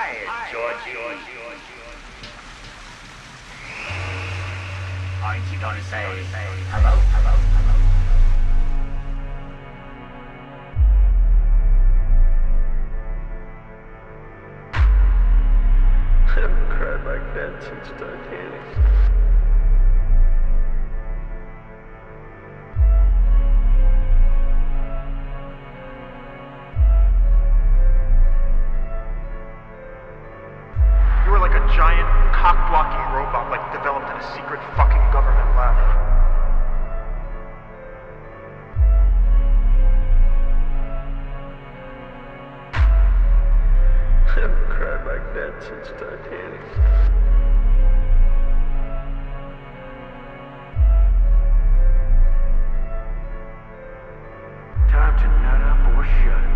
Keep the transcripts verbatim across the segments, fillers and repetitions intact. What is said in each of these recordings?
Georgie. Aren't you gonna say hello, hello, hello? I haven't cried like that since Titanic. You were like a giant, cock-blocking robot, like developed in a secret fucking government lab. I haven't cried like that since Titanic. Time to nut up or shut up.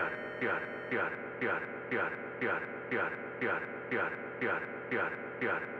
Yeah.